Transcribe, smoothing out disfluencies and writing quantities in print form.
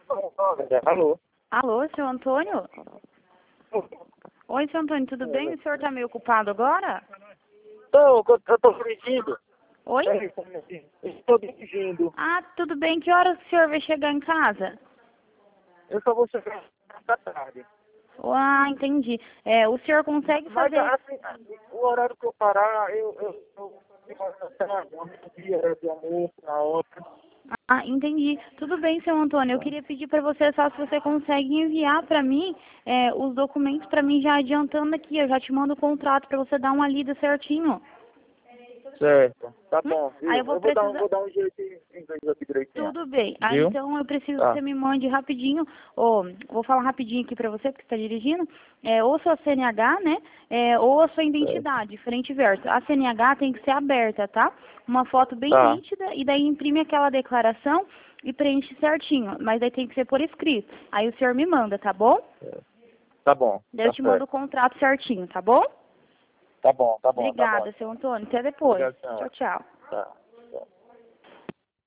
Alô? Alô, seu Antônio? Oi, seu Antônio, tudo bem? O senhor está meio ocupado agora? Eu tô dirigindo. Oi? Estou dirigindo. Ah, tudo bem. Que horas o senhor vai chegar em casa? Eu só vou chegar da tarde. Ah, entendi. O senhor consegue Mas fazer... assim, o horário que eu parar, eu dia de almoço na outra. Ah, entendi. Tudo bem, seu Antônio. Eu queria pedir para você só se você consegue enviar para mim os documentos para mim já adiantando aqui. Eu já te mando o contrato para você dar uma lida certinho. Certo. Tá bom, viu? Aí eu vou precisar... Vou dar um jeito em vez aqui direitinho. Tudo bem. Aí Viu? então eu preciso que Tá. você me mande rapidinho, vou falar rapidinho aqui pra você, porque você está dirigindo, ou sua CNH, né, ou a sua identidade, frente e verso. A CNH tem que ser aberta, tá? Uma foto bem Tá. nítida, e daí imprime aquela declaração e preenche certinho, mas aí tem que ser por escrito. Aí o senhor me manda, tá bom? Tá bom. Daí eu Tá te mando o certo. contrato certinho, tá bom? Tá bom, tá bom, tá bom. Obrigada, seu Antônio. Até depois. Obrigado, senhora. Tchau, tchau. Tá.